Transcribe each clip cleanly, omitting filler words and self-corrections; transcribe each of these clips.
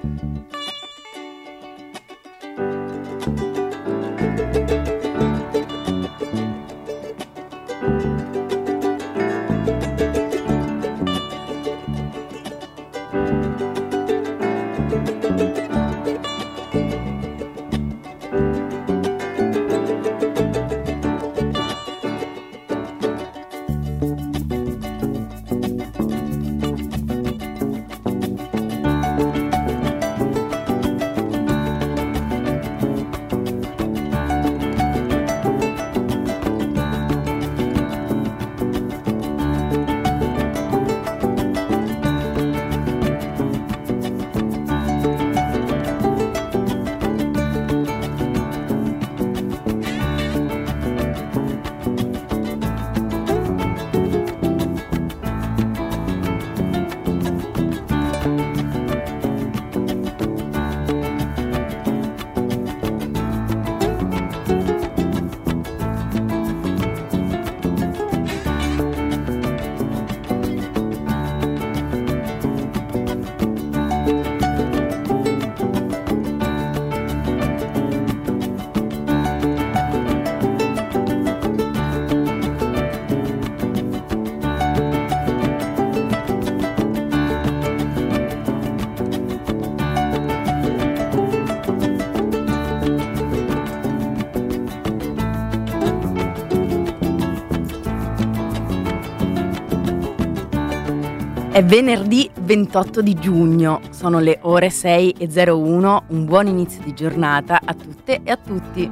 È venerdì 28 di giugno, sono le ore 6:01, un buon inizio di giornata a tutte e a tutti.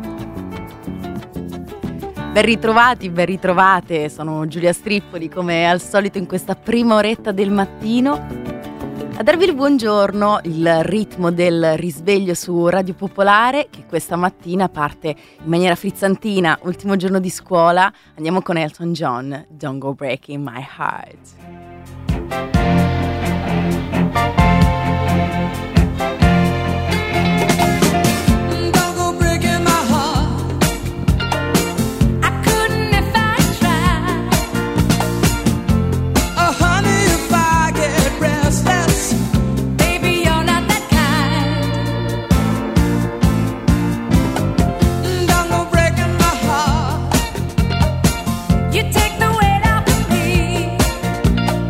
Ben ritrovati, ben ritrovate, sono Giulia Striffoli come al solito in questa prima oretta del mattino a darvi il buongiorno, il ritmo del risveglio su Radio Popolare che questa mattina parte in maniera frizzantina, ultimo giorno di scuola, andiamo con Elton John, Don't Go Breaking My Heart. You take the weight off of me.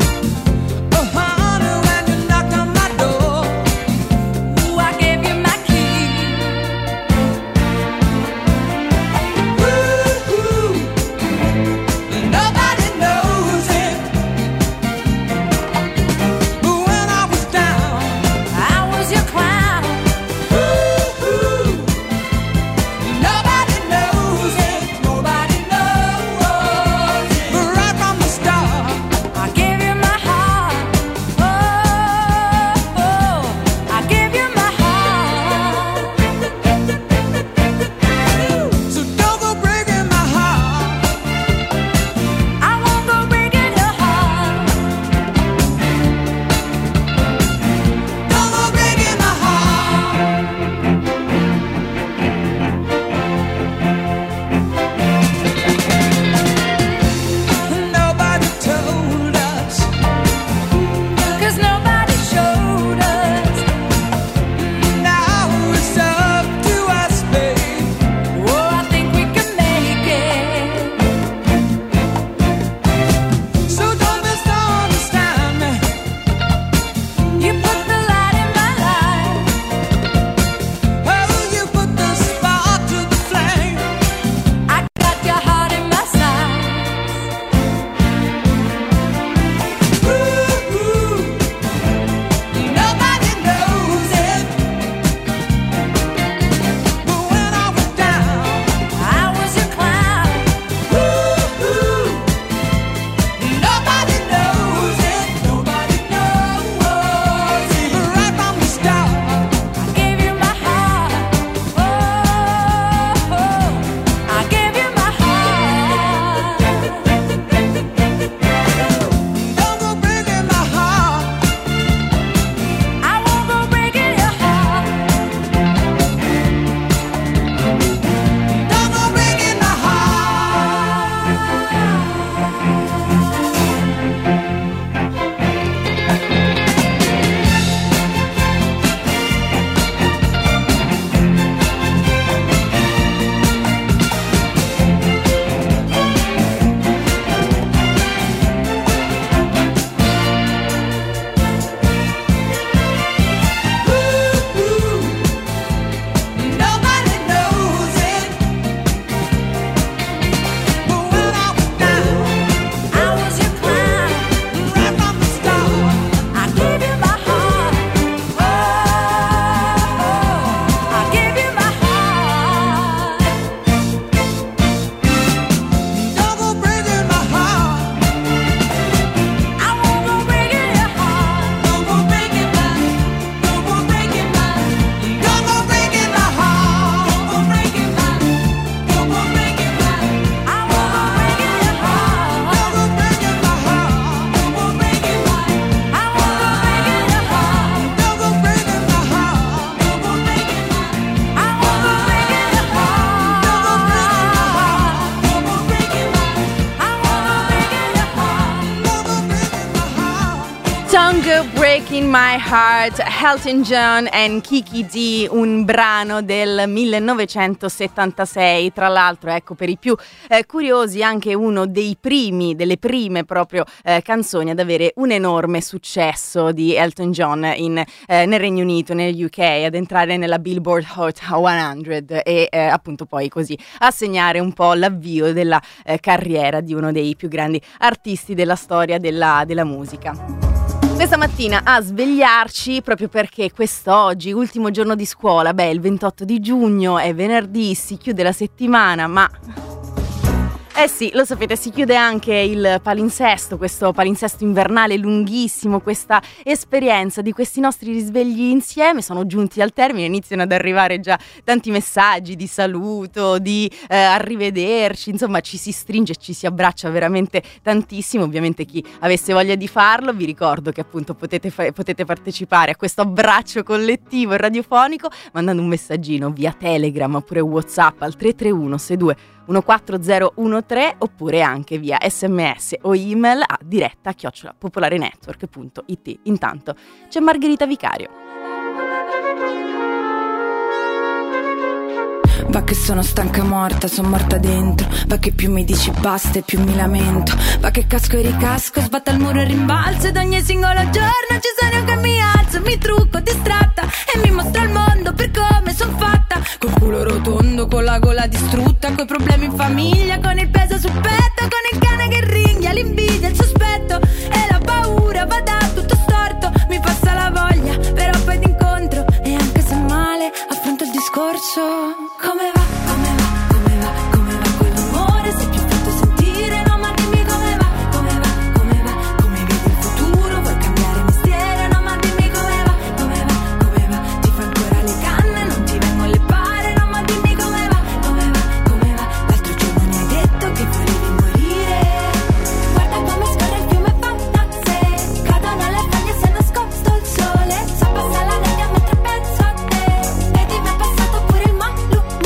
Breaking My Heart, Elton John and Kiki D, un brano del 1976, tra l'altro, ecco, per i più curiosi, anche uno delle prime proprio canzoni ad avere un enorme successo di Elton John nel Regno Unito, negli UK, ad entrare nella Billboard Hot 100 e appunto poi così a segnare un po' l'avvio della carriera di uno dei più grandi artisti della storia della musica. Questa mattina a svegliarci, proprio perché quest'oggi, ultimo giorno di scuola, il 28 di giugno, è venerdì, si chiude la settimana, ma... sì, lo sapete, si chiude anche il palinsesto, questo palinsesto invernale lunghissimo, questa esperienza di questi nostri risvegli insieme. Sono giunti al termine, iniziano ad arrivare già tanti messaggi di saluto, di arrivederci, insomma ci si stringe, ci si abbraccia veramente tantissimo. Ovviamente chi avesse voglia di farlo, vi ricordo che appunto potete partecipare a questo abbraccio collettivo e radiofonico mandando un messaggino via Telegram oppure WhatsApp al 331 62 14013 oppure anche via SMS o email a diretta@popolarenetwork.it. Intanto c'è Margherita Vicario. Va che sono stanca morta, son morta dentro. Va che più mi dici basta e più mi lamento. Va che casco e ricasco, sbatta il muro e rimbalzo. Ed ogni singolo giorno ci sono io che mi alzo, mi trucco distratta e mi mostro al mondo per come son fatta. Col culo rotondo, con la gola distrutta, coi problemi in famiglia, con il peso sul petto, con il cane che ringhia, l'invidia, il sospetto e la paura va da tutto storto. Mi passa la voglia, però poi t'incontro e anche se male affronto il discorso. Come va, come va, come va, come va quell'amore? Sei più fatto sentire, no ma dimmi come va, come va, come va, come vedi il futuro? Vuoi cambiare mestiere, no ma dimmi come va, come va, come va? Ti fa ancora le canne, non ti vengo le pare, no ma dimmi come va, come va, come va? L'altro giorno mi hai detto che volevi morire. Guarda come scorre il fiume Fantasse, cadono le foglie se nascosto il sole. So passa la nebbia mentre penso a te, vedi mi è passato pure il malumore.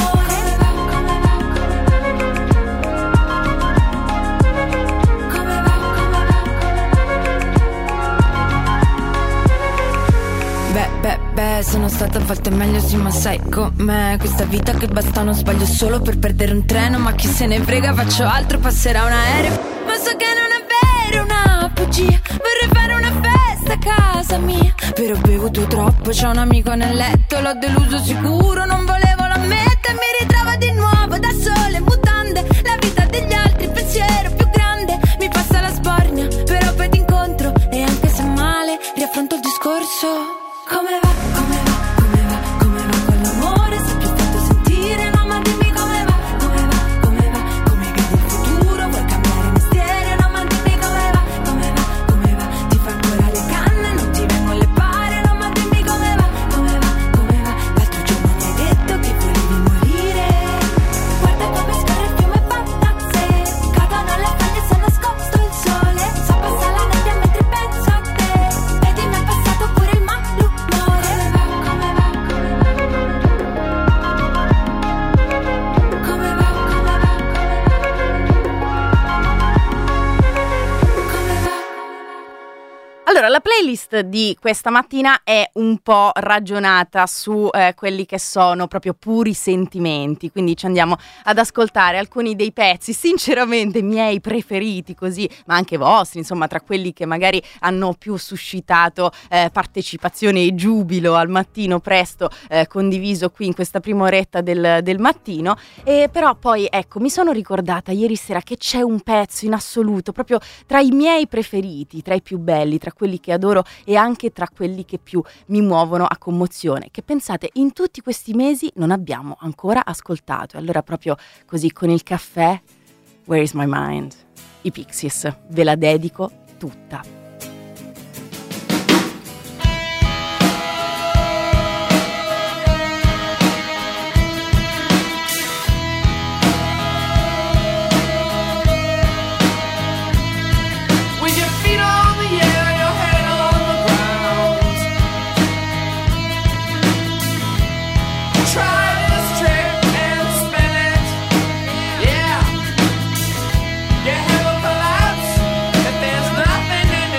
Sono stata a volte meglio sì, ma sai com'è questa vita che basta uno sbaglio solo per perdere un treno. Ma chi se ne frega, faccio altro, passerà un aereo. Ma so che non è vero, una bugia. Vorrei fare una festa a casa mia, però ho bevuto troppo, c'ho un amico nel letto. L'ho deluso sicuro, non volevo l'ammettere. Mi ritrovo di nuovo da sola in mutande. La vita degli altri, il pensiero più grande. Mi passa la sbornia, però poi t'incontro e anche se male riaffronto il discorso. Come va, come va, come va, come va quell'amore? Sei più fatto sentire, no ma dimmi come va, come va, come va, come vedi il futuro? Vuoi cambiare mestiere, no ma dimmi come va, come va, come va? Ti fa ancora le canne, non ti vengo le pare, no ma dimmi come va, come va, come va? L'altro giorno mi hai detto che volevi morire. Guarda come scorre il fiume Fantasse, cadono le foglie se nascosto il sole. So passa la nebbia mentre penso a te, vedi mi è passato pure il malumore. Allora, la playlist di questa mattina è un po' ragionata su quelli che sono proprio puri sentimenti, quindi ci andiamo ad ascoltare alcuni dei pezzi sinceramente miei preferiti, così, ma anche vostri, insomma, tra quelli che magari hanno più suscitato partecipazione e giubilo al mattino presto, condiviso qui in questa prima oretta del mattino. Però poi, ecco, mi sono ricordata ieri sera che c'è un pezzo in assoluto proprio tra i miei preferiti, tra i più belli, tra quelli che adoro e anche tra quelli che più mi muovono a commozione, che pensate in tutti questi mesi non abbiamo ancora ascoltato. E allora proprio così con il caffè, Where is my mind? I Pixies, ve la dedico tutta. Yeah, have a collapse if there's nothing in it.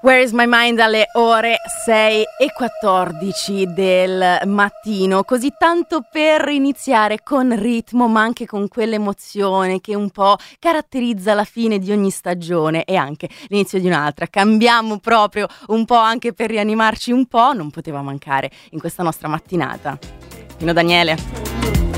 Where is my mind alle ore 6:14 del mattino, così tanto per iniziare con ritmo ma anche con quell'emozione che un po' caratterizza la fine di ogni stagione e anche l'inizio di un'altra. Cambiamo proprio un po' anche per rianimarci un po', non poteva mancare in questa nostra mattinata. Pino Daniele.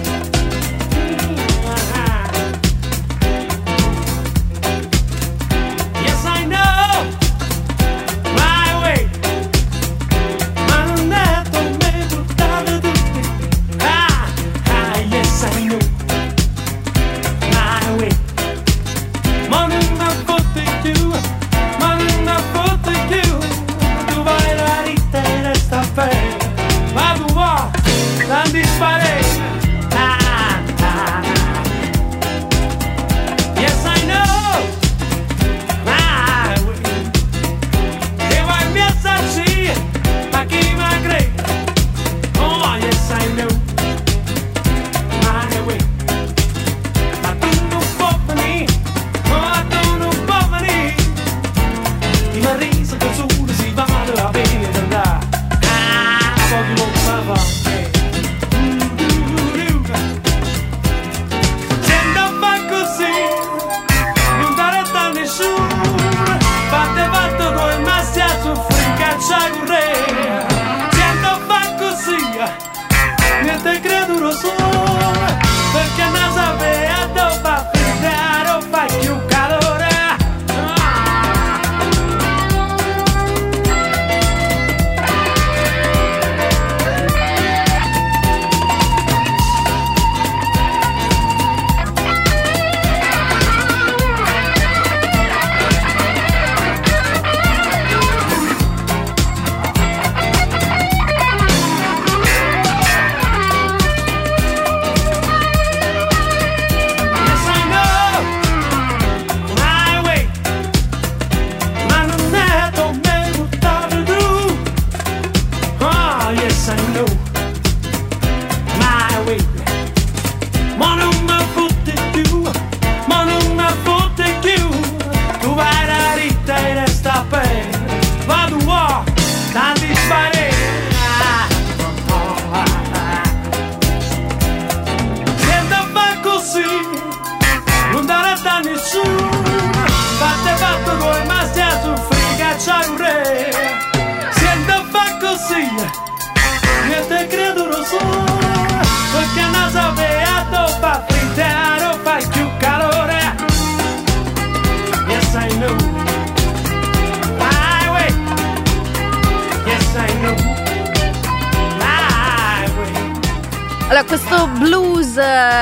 Allora, questo blues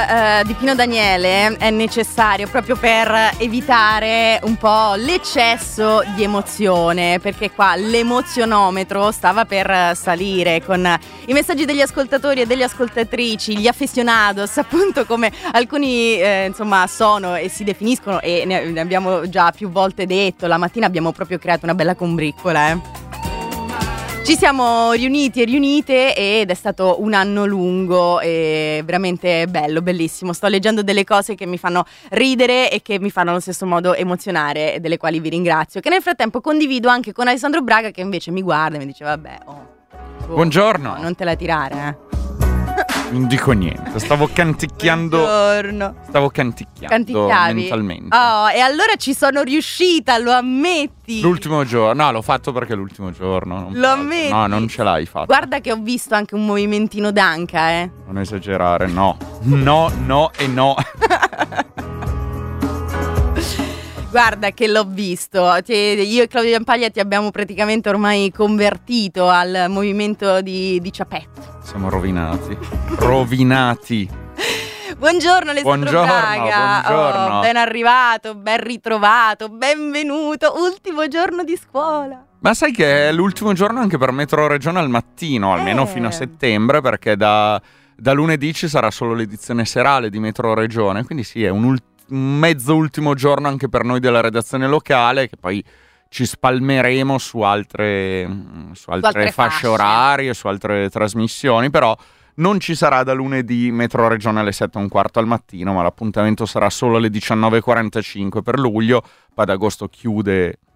di Pino Daniele è necessario proprio per evitare un po' l'eccesso di emozione, perché qua l'emozionometro stava per salire con i messaggi degli ascoltatori e delle ascoltatrici, gli aficionados, appunto, come alcuni insomma sono e si definiscono, e ne abbiamo già più volte detto. La mattina abbiamo proprio creato una bella combriccola, Ci siamo riuniti e riunite ed è stato un anno lungo e veramente bello, bellissimo. Sto leggendo delle cose che mi fanno ridere e che mi fanno allo stesso modo emozionare, delle quali vi ringrazio, che nel frattempo condivido anche con Alessandro Braga, che invece mi guarda e mi dice vabbè, buongiorno, non te la tirare, Non dico niente, stavo canticchiando. Buongiorno. Stavo canticchiando. Canticchiavi mentalmente. Oh, e allora ci sono riuscita, lo ammetti? L'ultimo giorno, no, l'ho fatto perché l'ultimo giorno. Lo ammetti? No, non ce l'hai fatto. Guarda che ho visto anche un movimentino d'anca, Non esagerare, no. No e no. Guarda che l'ho visto. Io e Claudio Zampaglia ti abbiamo praticamente ormai convertito al movimento di Ciapetto. Siamo rovinati. Rovinati. Buongiorno Alessandro Braga. Buongiorno. Ben arrivato, ben ritrovato, benvenuto. Ultimo giorno di scuola. Ma sai che è l'ultimo giorno anche per Metro Regione al mattino, almeno fino a settembre, perché da lunedì ci sarà solo l'edizione serale di Metro Regione, quindi sì, è un mezzo ultimo giorno anche per noi della redazione locale, che poi ci spalmeremo su altre fasce orarie, su altre trasmissioni, però non ci sarà da lunedì Metro Regione alle 7:15 al mattino, ma l'appuntamento sarà solo alle 19:45 per luglio, poi ad agosto chiude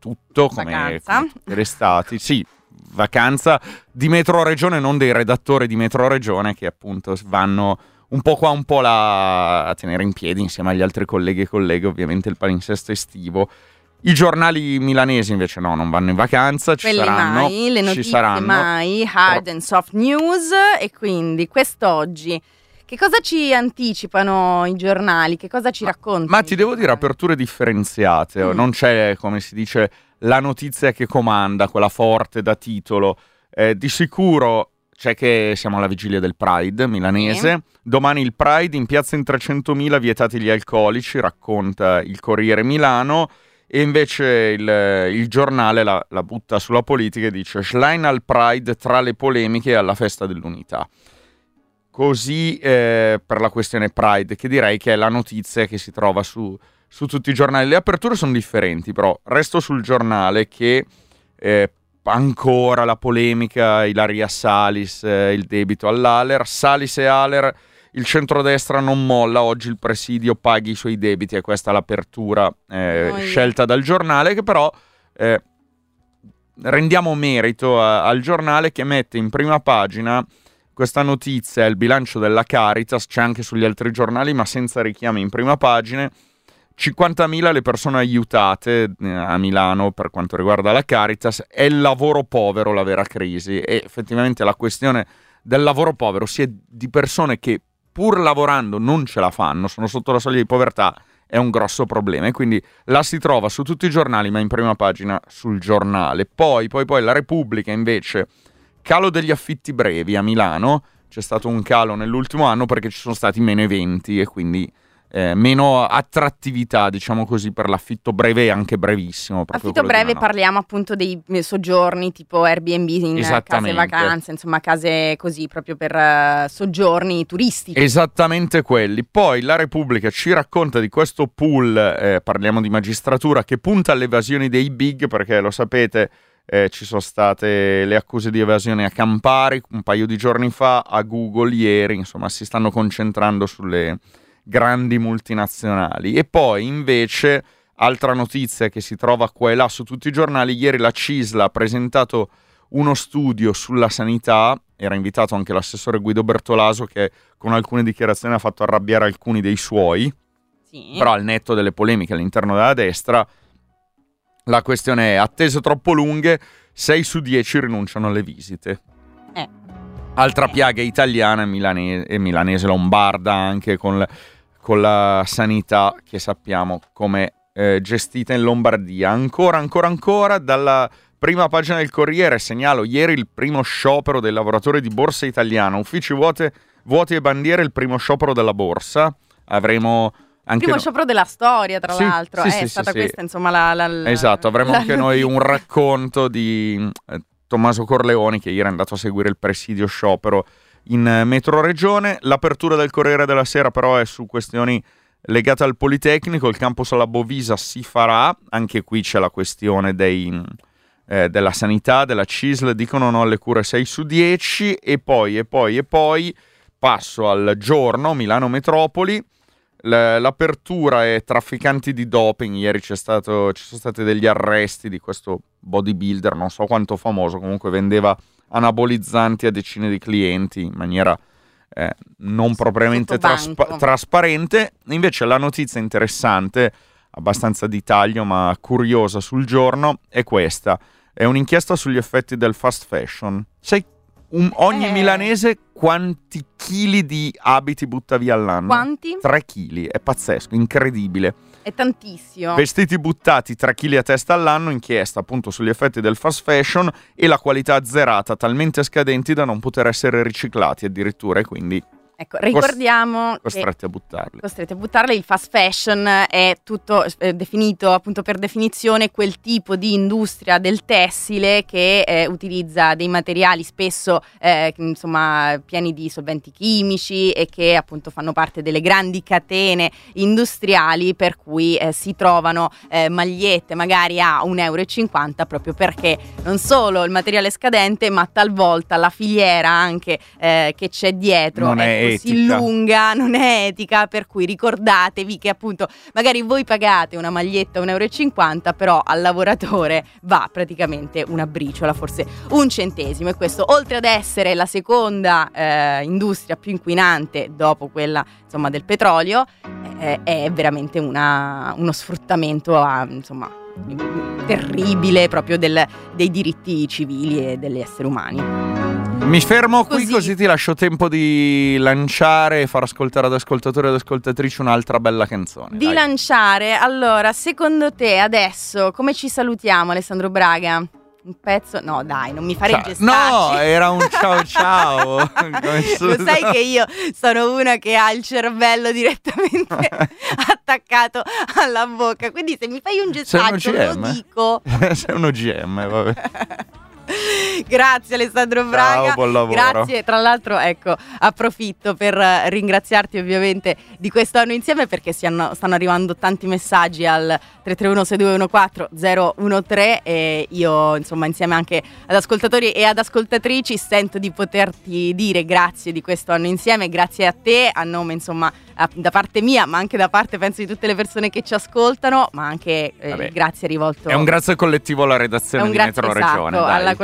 tutto, come tutte le estati. Sì, vacanza di Metro Regione, non dei redattori di Metro Regione che appunto vanno un po' qua, un po' là a tenere in piedi insieme agli altri colleghi e colleghe ovviamente il palinsesto estivo. I giornali milanesi invece no, non vanno in vacanza, ci saranno. Mai, le notizie mai, hard and soft news. E quindi quest'oggi che cosa ci anticipano i giornali? Che cosa ci raccontano? Ma ti devo dire, aperture differenziate, non c'è, come si dice, la notizia che comanda, quella forte da titolo. Di sicuro c'è che siamo alla vigilia del Pride milanese. Domani il Pride, in piazza in 300.000 vietati gli alcolici, racconta il Corriere Milano. E invece il giornale la butta sulla politica e dice Schlein al Pride tra le polemiche e alla festa dell'unità. Così per la questione Pride, che direi che è la notizia che si trova su tutti i giornali. Le aperture sono differenti, però resto sul giornale che ancora la polemica, Ilaria Salis, il debito all'Aler, Salis e Aler. Il centrodestra non molla, oggi il presidio paghi i suoi debiti, e questa è l'apertura scelta dal giornale, che però rendiamo merito al giornale che mette in prima pagina questa notizia, il bilancio della Caritas, c'è anche sugli altri giornali ma senza richiami in prima pagina. 50.000 le persone aiutate a Milano per quanto riguarda la Caritas, è il lavoro povero la vera crisi, e effettivamente la questione del lavoro povero, sia di persone che pur lavorando non ce la fanno, sono sotto la soglia di povertà, è un grosso problema, e quindi la si trova su tutti i giornali ma in prima pagina sul giornale. Poi la Repubblica invece, calo degli affitti brevi a Milano, c'è stato un calo nell'ultimo anno perché ci sono stati meno eventi e quindi meno attrattività, diciamo così, per l'affitto breve e anche brevissimo. Affitto breve, parliamo appunto dei soggiorni tipo Airbnb in case vacanze, insomma case così proprio per soggiorni turistici. Esattamente quelli. Poi la Repubblica ci racconta di questo pool, parliamo di magistratura, che punta alle evasioni dei big, perché lo sapete ci sono state le accuse di evasione a Campari un paio di giorni fa, a Google ieri, insomma si stanno concentrando sulle grandi multinazionali. E poi invece altra notizia che si trova qua e là su tutti i giornali, ieri la CISL ha presentato uno studio sulla sanità, era invitato anche l'assessore Guido Bertolaso che con alcune dichiarazioni ha fatto arrabbiare alcuni dei suoi, però al netto delle polemiche all'interno della destra la questione è attese troppo lunghe, 6 su 10 rinunciano alle visite. Altra piaga italiana e milanese lombarda anche con la sanità, che sappiamo come gestita in Lombardia. Ancora dalla prima pagina del Corriere segnalo ieri il primo sciopero dei lavoratori di Borsa Italiana, uffici vuoti e bandiere, il primo sciopero della Borsa. Avremo anche primo sciopero della storia, tra l'altro. È stata questa, insomma, esatto, avremo anche noi un racconto di Tommaso Corleoni, che ieri è andato a seguire il presidio sciopero in Metro Regione. L'apertura del Corriere della Sera però è su questioni legate al Politecnico, il campus alla Bovisa si farà, anche qui c'è la questione della sanità, della CISL, dicono no alle cure 6 su 10, e poi passo al Giorno, Milano Metropoli. L'apertura è trafficanti di doping, ieri ci sono stati degli arresti di questo bodybuilder, non so quanto famoso, comunque vendeva anabolizzanti a decine di clienti in maniera non propriamente trasparente. Invece la notizia interessante, abbastanza di taglio ma curiosa sul Giorno, è questa: è un'inchiesta sugli effetti del fast fashion. Sai ogni milanese quanti chili di abiti butta via all'anno? Quanti? 3 chili, è pazzesco, incredibile. È tantissimo. Vestiti buttati 3 chili a testa all'anno, inchiesta appunto sugli effetti del fast fashion e la qualità azzerata, talmente scadenti da non poter essere riciclati addirittura, e quindi ecco, ricordiamo costretti a buttarli. Costretti a buttarli. Il fast fashion è tutto definito appunto per definizione quel tipo di industria del tessile che utilizza dei materiali spesso insomma pieni di solventi chimici e che appunto fanno parte delle grandi catene industriali, per cui si trovano magliette magari a 1,50 € proprio perché non solo il materiale è scadente, ma talvolta la filiera anche che c'è dietro non è così lunga, non è etica, per cui ricordatevi che appunto magari voi pagate una maglietta €1,50, però al lavoratore va praticamente una briciola, forse un centesimo, e questo, oltre ad essere la seconda industria più inquinante dopo quella insomma del petrolio, è veramente uno sfruttamento terribile proprio dei diritti civili e degli esseri umani. Mi fermo qui così ti lascio tempo di lanciare e far ascoltare ad ascoltatori ed ascoltatrici un'altra bella canzone. Di lanciare, allora, secondo te adesso come ci salutiamo, Alessandro Braga? Un pezzo? No dai, non mi fare gestarci. No, era un ciao. Lo sai che io sono una che ha il cervello direttamente attaccato alla bocca, quindi se mi fai un gestaccio lo dico. Sei un OGM, vabbè. Grazie Alessandro Braga. Ciao, buon lavoro. Grazie, tra l'altro ecco, approfitto per ringraziarti ovviamente di questo anno insieme, perché stanno arrivando tanti messaggi al 331-6214-013 e io insomma insieme anche ad ascoltatori e ad ascoltatrici sento di poterti dire grazie di questo anno insieme, grazie a te a nome insomma da parte mia, ma anche da parte penso di tutte le persone che ci ascoltano, ma anche grazie rivolto. È un grazie collettivo alla redazione di Metro Regione.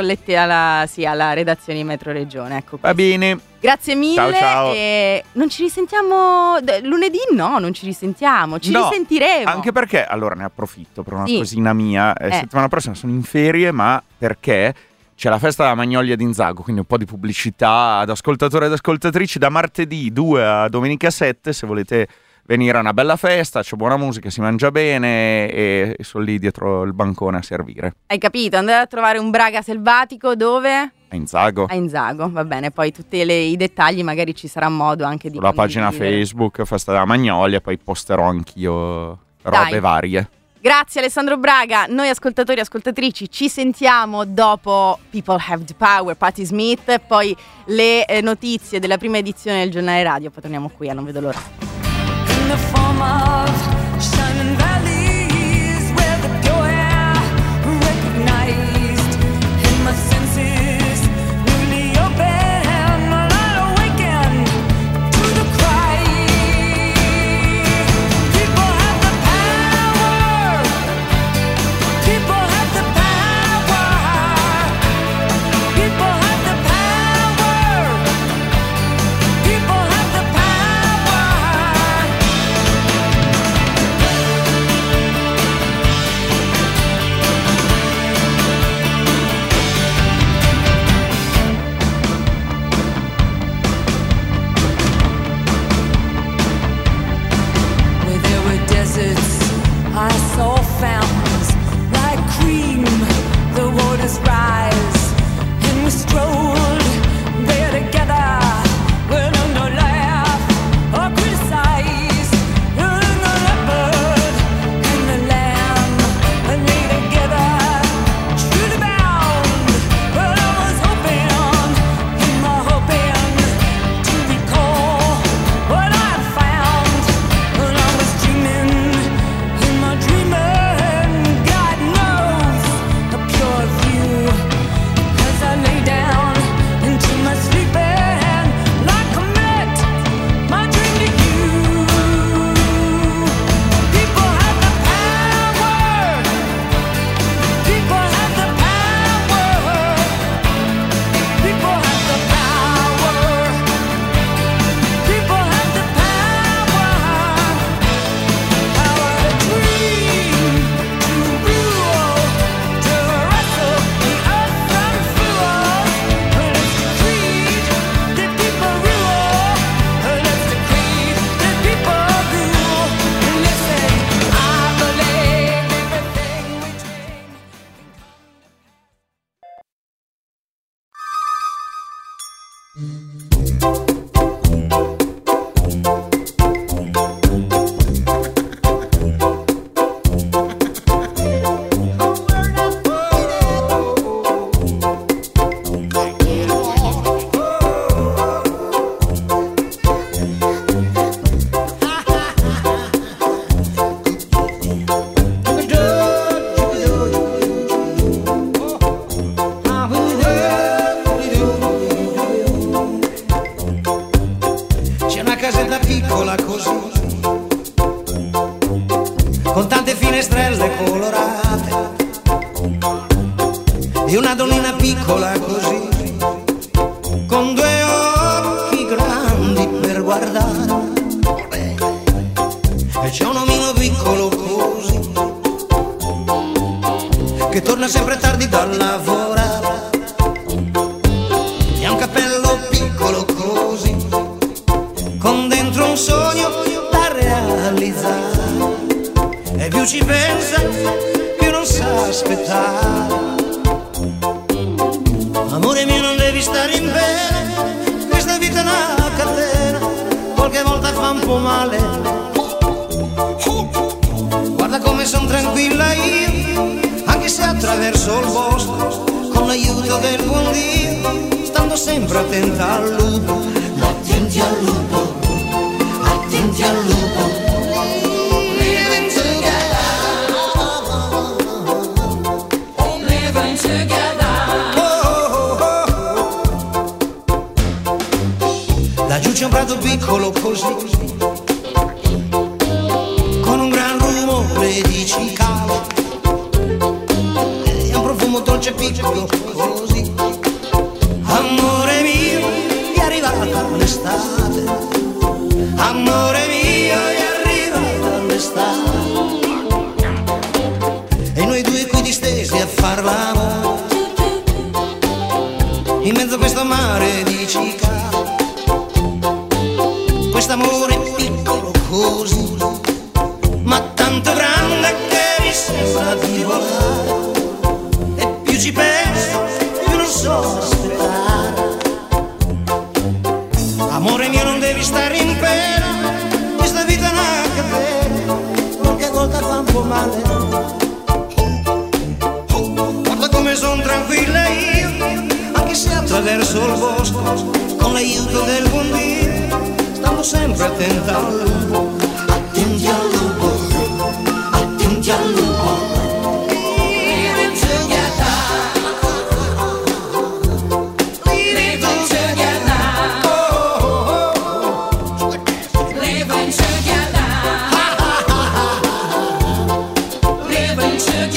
Alla redazione di Metro Regione. Ecco, va bene. Grazie mille. Ciao. E non ci risentiamo lunedì? No, non ci risentiamo. Ci risentiremo. Anche perché, allora ne approfitto per una cosina mia. Settimana prossima sono in ferie, ma perché c'è la festa della Magnolia di Inzago, quindi un po' di pubblicità ad ascoltatori ed ascoltatrici da martedì 2 a domenica 7, se volete venire a una bella festa, c'è buona musica, si mangia bene e sono lì dietro il bancone a servire. Hai capito? Andate a trovare un Braga selvatico dove? A Inzago. A Inzago, va bene, poi tutti i dettagli magari ci sarà modo anche di sulla pagina Facebook Festa della Magnolia, poi posterò anch'io robe varie. Grazie Alessandro Braga, noi ascoltatori e ascoltatrici ci sentiamo dopo People Have the Power, Patti Smith, poi le notizie della prima edizione del giornale radio, poi torniamo qui, non vedo l'ora. In the form of shining valleys where the pure air recognized in my senses newly open, light awakened to the cry. People have the power. People have the power. People have the power. People have the power. I saw fountains like cream, the waters rise, and we strolled there together. We're no laugh or criticize. The leopard and the lamb lay together, truly bound. But I was hoping to recall what I found when I was dreaming. God knows a pure view as I lay down into my sleep, and like a comet, my dream to you. People have the power. People have the power. People have the power. People have the power. Power to dream, to rule, to wrestle the earth and fools. But it's the creed that people rule. But it's the creed that people rule. And they say, I believe everything we dream. una donnina piccola così, con due occhi grandi per guardare, e c'è un omino piccolo così, che torna sempre tardi dal lavorare, e ha un cappello piccolo così, con dentro un sogno da realizzare, e più ci pensa più non sa aspettare. Amore mio, non devi stare in pena, questa vita è una catena, qualche volta fa un po' male. Guarda come son tranquilla io, anche se attraverso il bosco, con l'aiuto del buon Dio, stando sempre attenta al lupo. Attenti al lupo, attenti al lupo. Laggiù c'è un prato piccolo così, con un gran rumore di cicale, e un profumo dolce piccolo così. Amore mio, è arrivata l'estate, amore mio, è arrivata l'estate, e noi due qui distesi a far l'amore, in mezzo a questo mare di cicale. Quest'amore piccolo così, ma tanto grande che mi sembra di volare, e più ci penso più non so aspettare. Amore mio, non devi stare in pena, questa vita è una catena, qualche volta fa un po' male. Guarda come son tranquilla io, anche se attraverso il bosco, con l'aiuto del buon Dio, stando sempre attenta al lupo. Attenti al lupo, attenti al lupo. Living together, living together, living together, living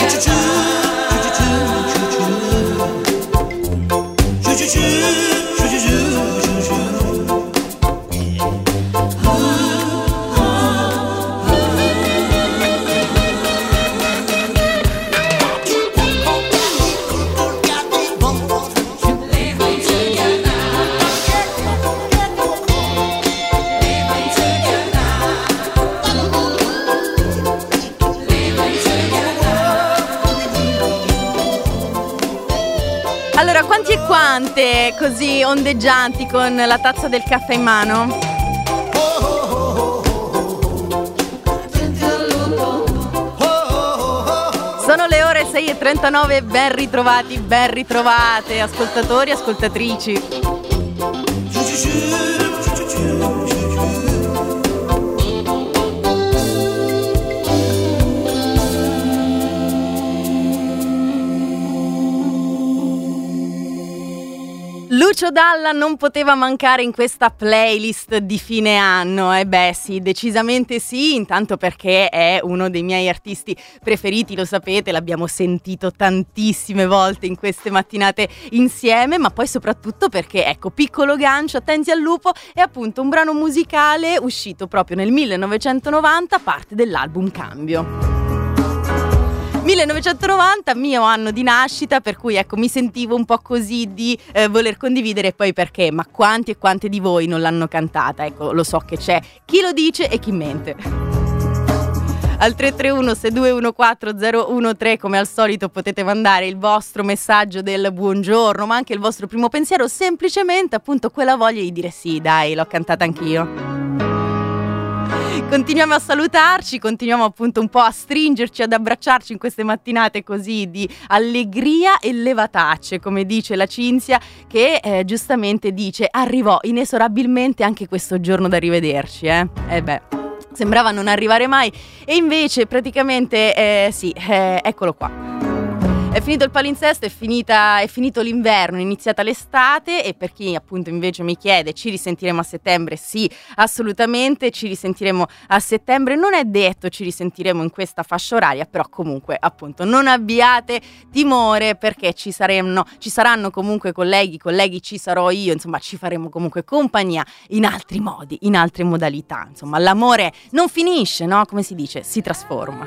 Allora, quanti e quante così ondeggianti con la tazza del caffè in mano? Sono le ore 6:39, ben ritrovati, ben ritrovate, ascoltatori e ascoltatrici. Lucio Dalla non poteva mancare in questa playlist di fine anno, e beh sì, decisamente sì, intanto perché è uno dei miei artisti preferiti, lo sapete, l'abbiamo sentito tantissime volte in queste mattinate insieme, ma poi soprattutto perché, ecco, piccolo gancio, Attenti al lupo, è appunto un brano musicale uscito proprio nel 1990, parte dell'album Cambio. 1990, mio anno di nascita, per cui ecco mi sentivo un po' così di voler condividere, poi perché, ma quanti e quante di voi non l'hanno cantata? Ecco, lo so che c'è chi lo dice e chi mente. Al 331 6214 013, come al solito, potete mandare il vostro messaggio del buongiorno, ma anche il vostro primo pensiero, semplicemente appunto quella voglia di dire sì, dai, l'ho cantata anch'io. Continuiamo a salutarci, continuiamo appunto un po' a stringerci, ad abbracciarci in queste mattinate così di allegria e levatacce, come dice la Cinzia, che giustamente dice: arrivò inesorabilmente anche questo giorno da rivederci, sembrava non arrivare mai, e invece praticamente sì, eccolo qua. È finito il palinsesto, è finito l'inverno, è iniziata l'estate, e per chi appunto invece mi chiede ci risentiremo a settembre, sì, assolutamente ci risentiremo a settembre, non è detto ci risentiremo in questa fascia oraria, però comunque appunto non abbiate timore, perché ci saranno comunque colleghi, ci sarò io, insomma ci faremo comunque compagnia in altri modi, in altre modalità, insomma l'amore non finisce, no? Come si dice, si trasforma.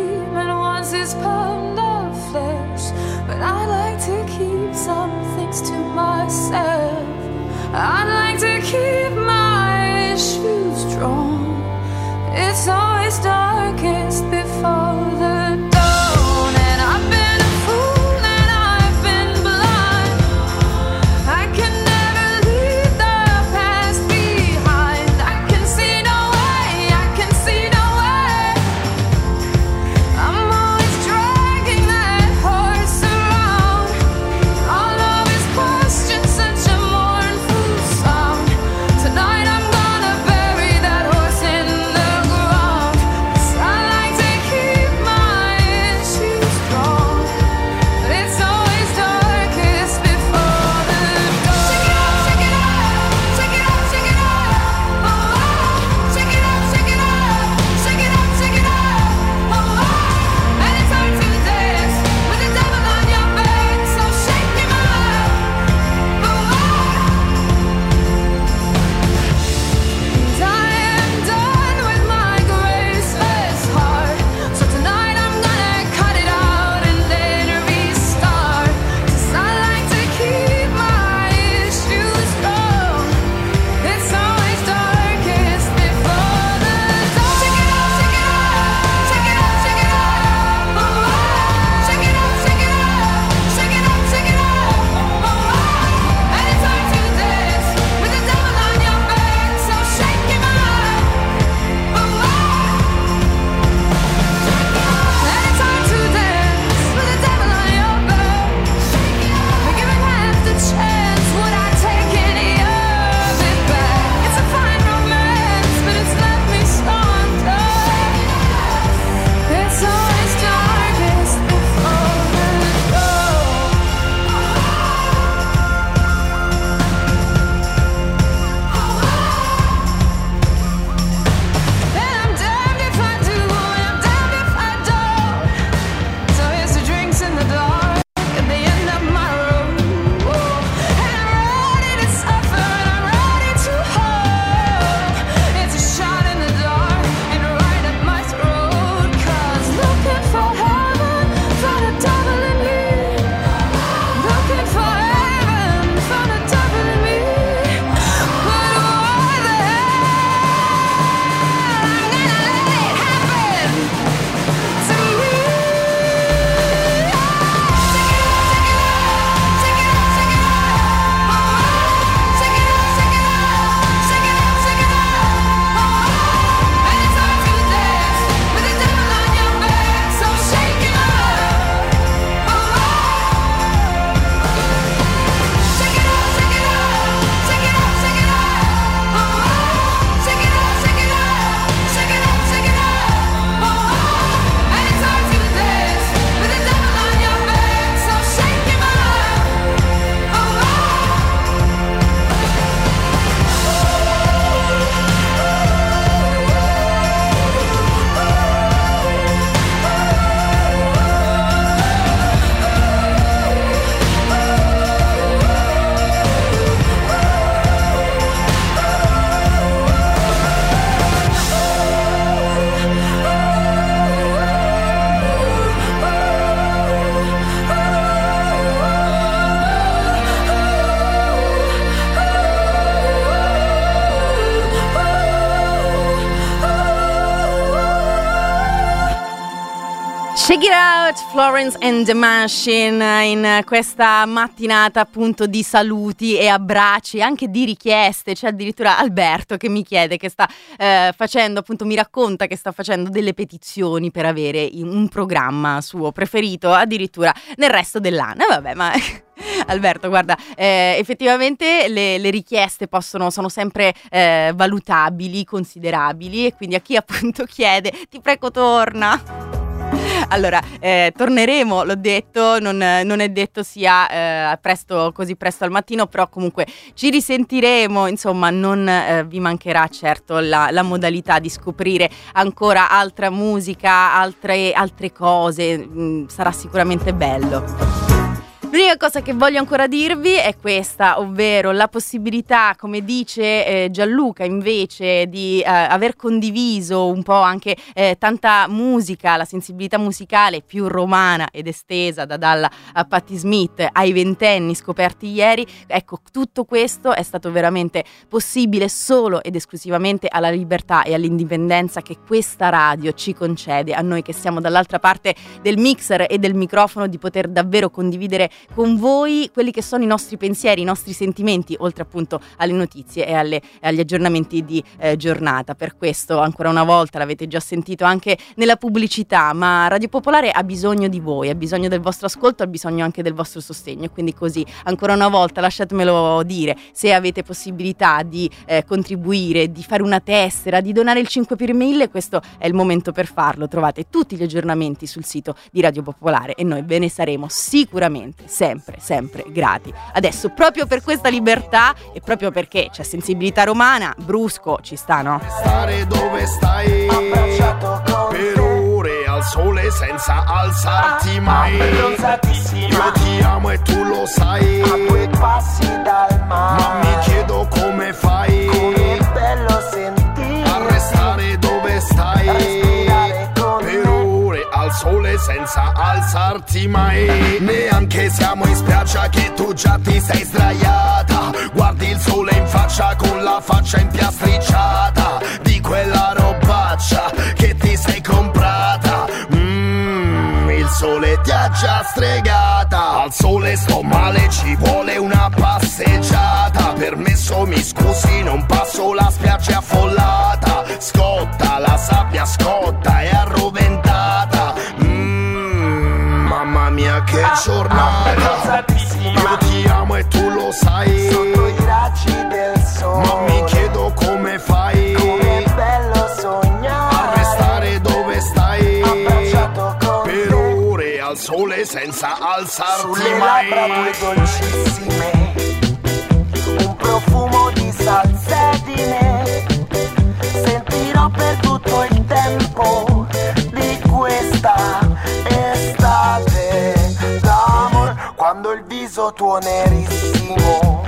But I like to keep some things to myself. I like to keep my issues strong. It's always darkest before the dawn. And I've been a fool and I've been blind. I can never leave the past behind. I can see no way, I can see no way. I'm always dragging that horse around. All of his questions, such a mournful sound. Tonight I'm gonna bury that horse in the ground. 'Cause I like to keep my issues strong, but it's always darkest before the dawn. Shake it up, shake it up, shake it up, shake it up. Oh, shake it up, shake it up, shake it up, shake it up. Oh, and it's hard to dance with the devil on your back, so shake him up. Oh, and I am done with my graceless heart. So tonight I'm gonna cut it out and then restart. 'Cause I like to keep my issues strong. It's always darkest before the dawn. Shake it up, shake it up, shake it up, shake it up. Oh, shake it up, shake it up, shake it up, shake it up. Oh, and it's hard to dance with the devil on your back, so shake him up. Oh, and it's hard to dance with the devil on your back. But giving half the chance, would I take any of it back? It's a fine romance, but it's left me scorned. It's always darkest before the dawn. And I'm damned if I do, and I'm damned if I don't. So here's to drinks in the dark at the end of my road. And I'm ready to suffer, and I'm ready to hope. It's a shot in the dark and right up my throat. 'Cause looking for heaven, found a devil in me. Looking for heaven, found a devil in me. But why the hell I'm gonna let it happen to me? Shake it up, shake it up, shake it up. Oh, shake it up, shake it up, shake it up, shake it up. Oh, and it's hard to dance with the devil on your back, so shake it up. Oh, shake it up, shake it up, shake it up, shake it up. Oh, shake it up, shake it up, shake it up, shake it up. Oh, and it's hard to dance with the devil on your back, so shake him up. Shake it out, Florence and the Machine, in questa mattinata appunto di saluti e abbracci, anche di richieste. C'è addirittura Alberto che mi chiede, che sta facendo, appunto mi racconta che sta facendo delle petizioni per avere un programma suo preferito addirittura nel resto dell'anno. Vabbè, ma Alberto, guarda, effettivamente le richieste sono sempre valutabili, considerabili, e quindi a chi appunto chiede, ti prego torna. Allora, torneremo, l'ho detto, non è detto sia così presto al mattino, però comunque ci risentiremo, insomma non vi mancherà certo la modalità di scoprire ancora altra musica, altre cose, sarà sicuramente bello. L'unica cosa che voglio ancora dirvi è questa, ovvero la possibilità, come dice Gianluca, invece di aver condiviso un po' anche tanta musica, la sensibilità musicale più romana ed estesa da Dalla a Patti Smith ai 20 anni scoperti ieri. Ecco, tutto questo è stato veramente possibile solo ed esclusivamente alla libertà e all'indipendenza che questa radio ci concede, a noi che siamo dall'altra parte del mixer e del microfono, di poter davvero condividere con voi quelli che sono i nostri pensieri, i nostri sentimenti, oltre appunto alle notizie e agli aggiornamenti di giornata. Per questo, ancora una volta, l'avete già sentito anche nella pubblicità, ma Radio Popolare ha bisogno di voi, ha bisogno del vostro ascolto, ha bisogno anche del vostro sostegno, quindi così, ancora una volta, lasciatemelo dire, se avete possibilità di contribuire, di fare una tessera, di donare il 5 per 1000, questo è il momento per farlo. Trovate tutti gli aggiornamenti sul sito di Radio Popolare e noi ve ne saremo sicuramente sempre grati. Adesso, proprio per questa libertà e proprio perché c'è sensibilità romana, Brusco ci sta, no? Stare dove stai, per ore al sole senza alzarti mai. Io ti amo e tu lo sai, a 2 passi dal mare. Ma mi chiedo come fai, come è bello sentire, a restare dove stai, per ore al sole senza alzarti mai. Neanche siamo in spiaggia che tu già ti sei sdraiata, guardi il sole in faccia con la faccia impiastricciata di quella robaccia che ti sei comprata. Il sole ti ha già stregata, al sole sto male, ci vuole una passeggiata. Permesso, mi scusi, non passo, la spiaggia è affollata. Scotta, la sabbia scotta, è arroventata. Mamma mia che giornata, io ti amo e tu lo sai, sotto i raggi del sole. Ma mi chiedo come fai, come è bello sognare, a restare dove stai, abbracciato con per ore al sole senza alzarti sulle mai. Sulle labbra tue dolcissime, un profumo di salsedine, sentirò per tutto il tempo di questa estate d'amor. Quando il viso tuo nerissimo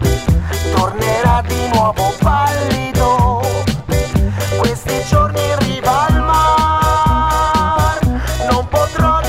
tornerà di nuovo pallido, questi giorni in riva al mar non potrò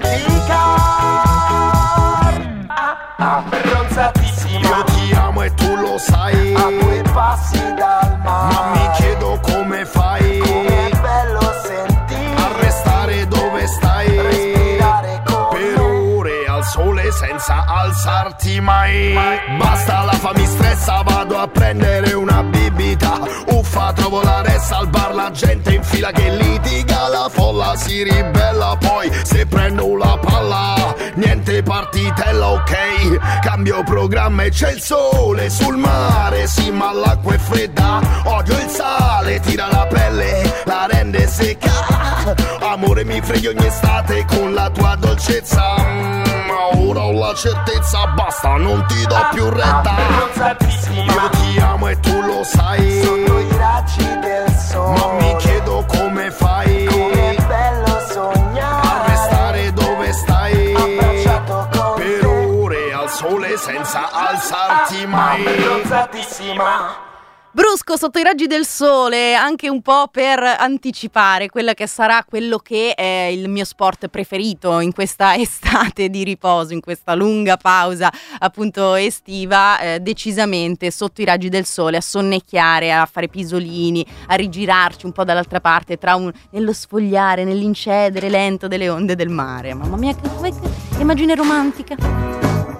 dimenticare. Bronzatissima, io ti amo e tu lo sai, a 2 passi dal mare. Ma mi chiedo come fai, come è bello sentire, a restare dove stai, respirare per ore al sole senza alzarti mai. Basta, la fa mi stressa, vado a prendere una bibita. Uffa, trovo la ressa al bar, la gente in fila che litiga, la folla si ribella. Poi se prendo la palla, niente partitella, ok, cambio programma e c'è il sole sul mare. Sì, ma l'acqua è fredda, odio il sale, tira la pelle, la rende secca. Amore, mi freghi ogni estate con la tua dolcezza. Ora ho la certezza, basta, non ti do più retta. Io ti amo e tu lo sai, sotto i raggi del sole. Ma mi chiedo come fai, come è bello sognare, a restare dove stai, abbracciato con per ore al sole senza alzarti mai. Bronzatissima, Brusco sotto i raggi del sole, anche un po' per anticipare quella che sarà quello che è il mio sport preferito in questa estate di riposo, in questa lunga pausa appunto estiva, decisamente sotto i raggi del sole, a sonnecchiare, a fare pisolini, a rigirarci un po' dall'altra parte nello sfogliare, nell'incedere lento delle onde del mare. Mamma mia, che immagine romantica!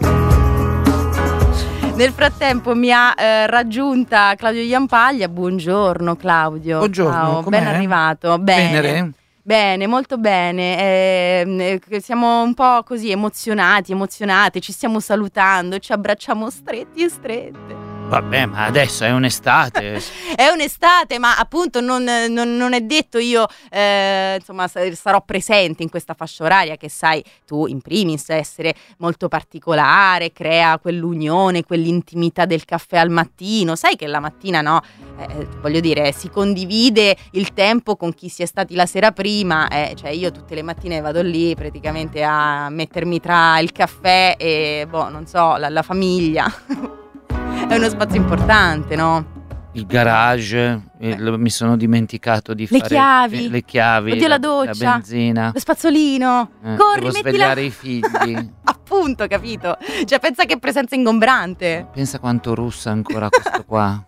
Nel frattempo mi ha raggiunta Claudio Iampaglia. Buongiorno Claudio. Buongiorno, ciao, com'è? ben arrivato. Bene. Bene, molto bene. Siamo un po' così emozionate, ci stiamo salutando, ci abbracciamo stretti e strette. Vabbè, ma adesso è un'estate. È un'estate, ma appunto non è detto io insomma sarò presente in questa fascia oraria che sai tu in primis essere molto particolare, crea quell'unione, quell'intimità del caffè al mattino. Sai che la mattina no, voglio dire, si condivide il tempo con chi si è stati la sera prima, cioè io tutte le mattine vado lì praticamente a mettermi tra il caffè e non so, la famiglia. È uno spazio importante, no? Il garage, mi sono dimenticato di fare chiavi. Le chiavi, oddio, la doccia, la benzina, lo spazzolino, corri, devo metti svegliare i figli. Appunto, capito? Cioè pensa che presenza ingombrante. Pensa quanto russa ancora questo qua.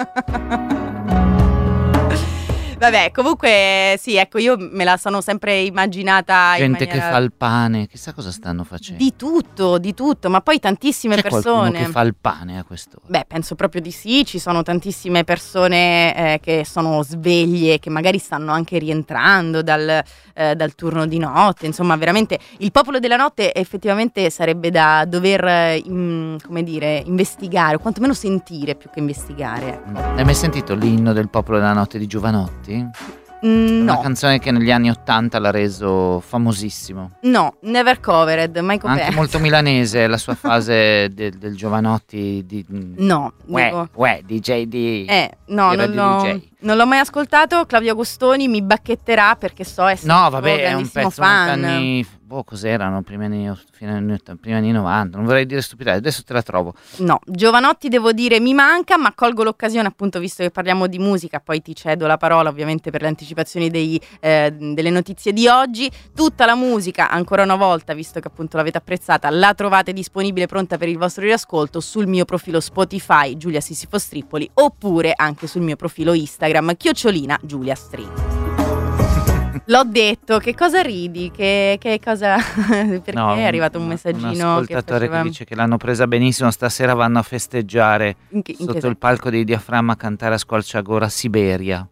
Vabbè, comunque sì, ecco, io me la sono sempre immaginata gente in maniera... che fa il pane, chissà cosa stanno facendo. Di tutto, ma poi tantissime C'è persone. qualcuno che fa il pane a quest'ora? Beh, penso proprio di sì, ci sono tantissime persone che sono sveglie, che magari stanno anche rientrando dal turno di notte, insomma veramente il popolo della notte effettivamente sarebbe da dover, come dire, investigare, o quantomeno sentire più che investigare. Hai mai sentito l'inno del popolo della notte di Giovanotti? Una No, canzone che negli anni '80 l'ha reso famosissimo. no, never covered, mai coperto. Anche molto milanese la sua fase del Giovanotti di... No, dico... DJ di... no, era non l'ho mai ascoltato. Claudio Agostoni mi bacchetterà perché so essere No, un vabbè, è un grandissimo pezzo molto fan. anni... cos'erano? Primi anni 90. Non vorrei dire stupidità, adesso te la trovo. No, Giovanotti devo dire mi manca, ma colgo l'occasione appunto visto che parliamo di musica, poi ti cedo la parola ovviamente per le anticipazioni delle notizie di oggi. Tutta la musica, ancora una volta, visto che appunto l'avete apprezzata, la trovate disponibile pronta per il vostro riascolto sul mio profilo Spotify Giulia Sisifo Strippoli, oppure anche sul mio profilo Instagram @Giulia Stri. L'ho detto, che cosa ridi? Che cosa? Perché No, è arrivato un messaggino un ascoltatore che dice che l'hanno presa benissimo, stasera vanno a festeggiare sotto il palco dei Diaframma a cantare a squarciagora Siberia.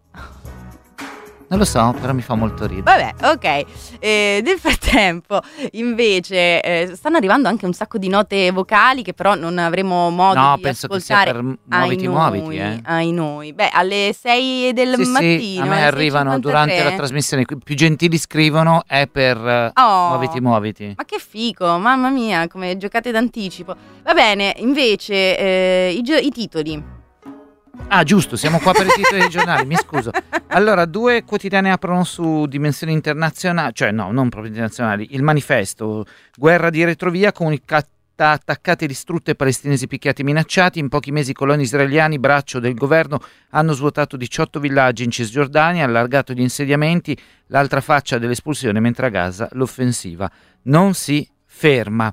Non lo so, però mi fa molto ridere. Vabbè, ok. Nel frattempo, invece, stanno arrivando anche un sacco di note vocali che però non avremo modo di penso ascoltare. che sia per muoviti. Ai noi. Beh, alle 6 del Sì, mattino. a me arrivano 6:53. durante la trasmissione. I più gentili scrivono è per muoviti. Ma che figo, mamma mia, come giocate d'anticipo. Va bene, invece, i titoli. Ah, giusto, siamo qua per i titoli dei giornali, mi scuso. Allora, 2 quotidiani aprono su dimensioni internazionali, cioè no, non proprio internazionali. Il Manifesto, guerra di retrovia, comunicata attaccate, distrutte, palestinesi picchiati, minacciati. In pochi mesi i coloni israeliani, braccio del governo, hanno svuotato 18 villaggi in Cisgiordania, allargato gli insediamenti, l'altra faccia dell'espulsione, mentre a Gaza l'offensiva non si ferma.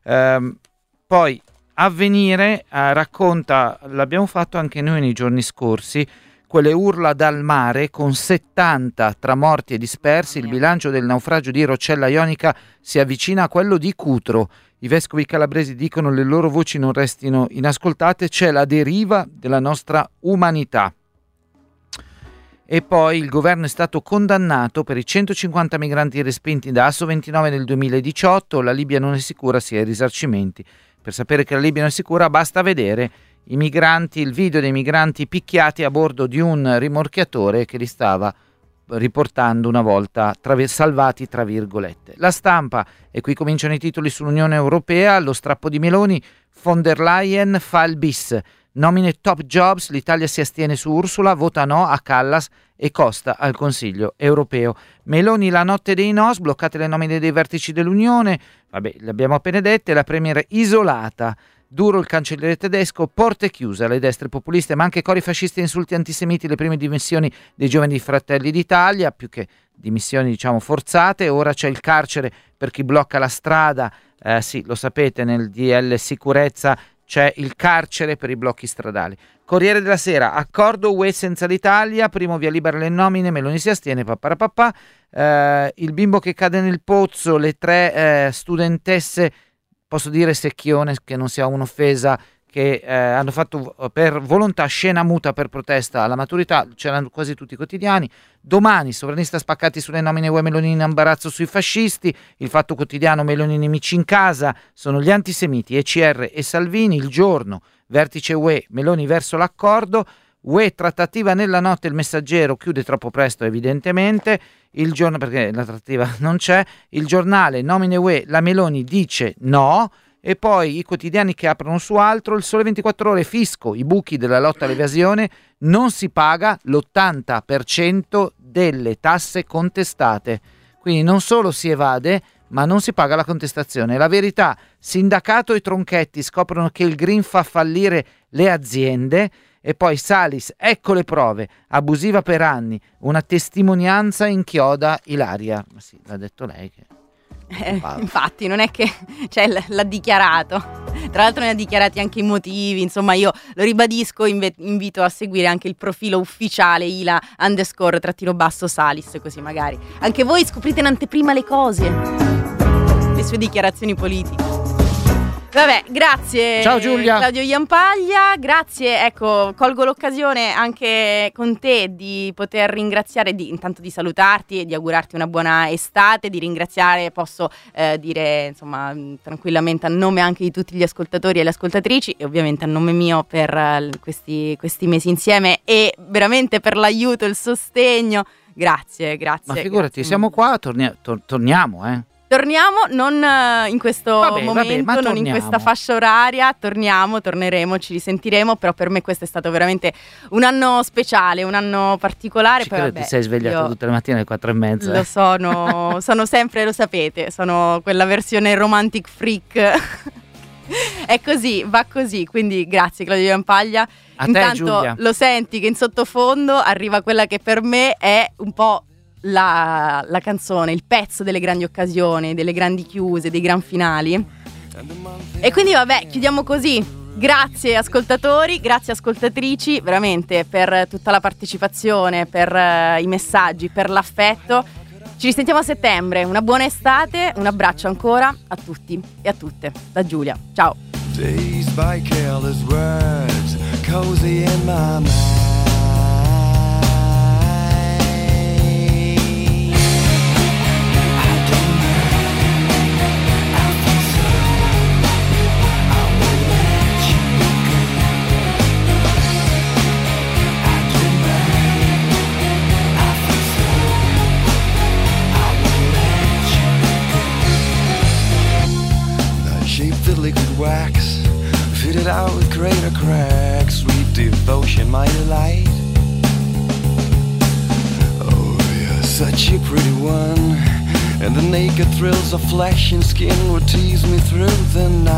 Poi Avvenire racconta, l'abbiamo fatto anche noi nei giorni scorsi, quelle urla dal mare con 70 tra morti e dispersi. Il bilancio del naufragio di Roccella Ionica si avvicina a quello di Cutro. I vescovi calabresi dicono le loro voci non restino inascoltate, c'è la deriva della nostra umanità. E poi il governo è stato condannato per i 150 migranti respinti da Asso 29 nel 2018, la Libia non è sicura sia i risarcimenti. Per sapere che la Libia non è sicura basta vedere il video dei migranti picchiati a bordo di un rimorchiatore che li stava riportando una volta salvati tra virgolette. La Stampa, e qui cominciano i titoli sull'Unione Europea, lo strappo di Meloni, von der Leyen fa il bis, nomine top jobs, l'Italia si astiene su Ursula, vota no a Callas e Costa al Consiglio Europeo. Meloni la notte dei no, sbloccate le nomine dei vertici dell'Unione, vabbè, le abbiamo appena dette, la premier isolata. Duro il cancelliere tedesco, porte chiuse alle destre populiste, ma anche cori fascisti e insulti antisemiti, le prime dimissioni dei giovani Fratelli d'Italia, più che dimissioni diciamo forzate. Ora c'è il carcere per chi blocca la strada, sì, lo sapete, nel DL sicurezza c'è il carcere per i blocchi stradali. Corriere della Sera, accordo UE senza l'Italia, primo via libera le nomine, Meloni si astiene, papà. Il bimbo che cade nel pozzo, le 3 studentesse, posso dire secchione, che non sia un'offesa, che hanno fatto per volontà scena muta per protesta alla maturità, c'erano quasi tutti i quotidiani. Domani sovranista spaccati sulle nomine UE, Meloni in imbarazzo sui fascisti, Il Fatto Quotidiano, Meloni nemici in casa, sono gli antisemiti, ECR e Salvini. Il Giorno, vertice UE, Meloni verso l'accordo, UE trattativa nella notte, Il Messaggero chiude troppo presto evidentemente, Il Giorno perché la trattativa non c'è, Il Giornale, nomine UE, la Meloni dice no. E poi i quotidiani che aprono su altro, Il Sole 24 Ore, fisco, i buchi della lotta all'evasione, non si paga l'80% delle tasse contestate. Quindi non solo si evade, ma non si paga la contestazione. La Verità, sindacato e Tronchetti scoprono che il Green fa fallire le aziende. E poi Salis, ecco le prove, abusiva per anni, una testimonianza inchioda Ilaria. Ma sì, l'ha detto lei che... infatti non è che l'ha dichiarato, tra l'altro ne ha dichiarati anche i motivi, insomma io lo ribadisco, invito a seguire anche il profilo ufficiale Ila__Salis, così magari anche voi scoprite in anteprima le cose, le sue dichiarazioni politiche. Vabbè, grazie. Ciao Giulia. Claudio Jampaglia, grazie, ecco, colgo l'occasione anche con te di poter ringraziare, intanto di salutarti e di augurarti una buona estate, di ringraziare, posso dire insomma tranquillamente a nome anche di tutti gli ascoltatori e le ascoltatrici e ovviamente a nome mio per questi mesi insieme e veramente per l'aiuto, il sostegno, grazie. Ma figurati, grazie. Siamo qua, torniamo, Torniamo, non in questo momento, non in questa fascia oraria, torneremo, ci risentiremo, però per me questo è stato veramente un anno speciale, un anno particolare. Ci credo, ti sei svegliato tutte le mattine alle 4:30. Lo sono sempre, lo sapete, sono quella versione romantic freak. È così, va così, quindi grazie Claudio Jampaglia. Intanto te, Giulia. Lo senti che in sottofondo arriva quella che per me è un po' la canzone, il pezzo delle grandi occasioni, delle grandi chiuse, dei gran finali. E quindi vabbè, chiudiamo così. Grazie ascoltatori, grazie ascoltatrici, veramente per tutta la partecipazione, per i messaggi, per l'affetto. Ci risentiamo a settembre, una buona estate, un abbraccio ancora a tutti e a tutte da Giulia. Ciao. Dazed by careless words, cozy in my mind. Liquid wax, fitted out with greater cracks, sweet devotion, my delight. Oh, you're such a pretty one, and the naked thrills of flesh and skin would tease me through the night.